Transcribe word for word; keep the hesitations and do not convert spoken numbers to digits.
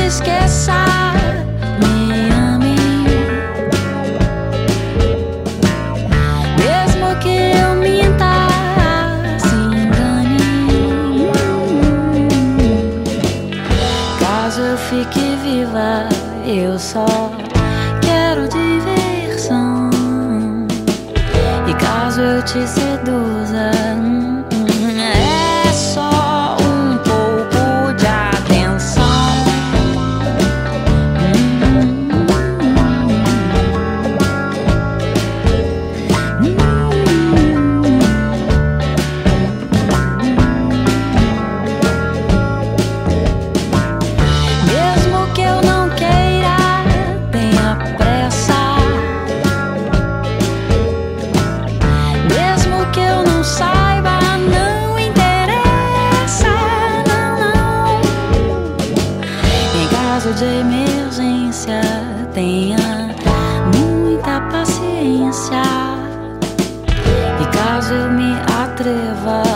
esqueça, me ame. Mesmo que eu minta, se engane. Caso eu fique viva, eu só quero diversão. E caso eu te seduza, é só um pouco de atenção. Mesmo que eu não queira, tenha pressa. Mesmo que eu não saiba, não interessa, não, não. Em caso de emergência, tenha muita paciência. E caso eu me atreva